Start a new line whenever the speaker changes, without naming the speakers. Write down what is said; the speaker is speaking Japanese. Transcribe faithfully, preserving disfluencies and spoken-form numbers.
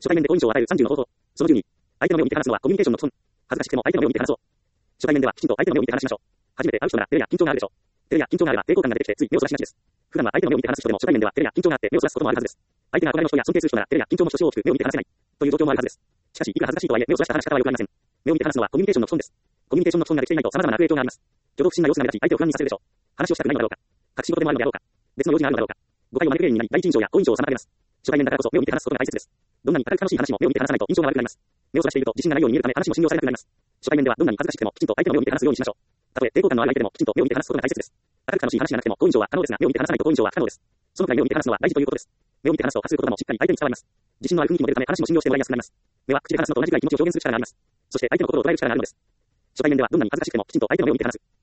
初対面で好印象を与えるさんじゅうの方法。そのじゅうに、相手の目を見て話すのはコミュニケーションの基本。恥ずかしくても相手の目を見て話そう。初対面ではきちんと相手の目を見て話しましょう。初めて会う人なら照れや緊張があるでしょう。照れや緊張があれば抵抗感が出てきてつい目をそらしがちです。普段は相手の目を見て話す人でも初対面では照れや緊張があって目をそらすこともあるはずです。相手が憧れの人や尊敬する人なら照れや緊張もひとしお大きく目を見て話せないという状況もあるはずです。しかしいくら恥ずかしいとはいえ目をそらした話し方は良くありません。目を見て話すのはコミュニケーションの基本です。コミュニケーションの基本ができていないと様々な悪影響があります。挙動不審な様子が目立ち相手を不安にさせるでしょう。話をしたくないのだろうか。隠し事でもあるのであろうか。別の用事があるのだろうか。誤解を招く原因になり第一印象や好印象を妨げます。初対面だからこそ目を見て話すことが大切です。どんなに明るく楽しい話も目を見て話さないと印象が悪くなります。目をそらしていると自信がないように見えるため話も信用されなくなります。初対面ではどんなに恥ずかしくてもきちんと相手の目を見て話すようにしましょう。たとえ抵抗感のある相手でもきちんと目を見て話すことが大切です。明るく楽しい話がなくても好印象は可能ですが目を見て話さないと好印象は不可能です。そのくらい目を見て話すのは大事ということです。目を見て話すと発する言葉もしっかり相手に伝わります。自信のある雰囲気も出るため話も信用してもらいやすくなります。目は口で話すのと同じくらい気持ちを表現する力があります。そして相手の心を捉える力があるのです。初対面ではどんなに恥ずかしくてもきちんと相手の目を見て話す。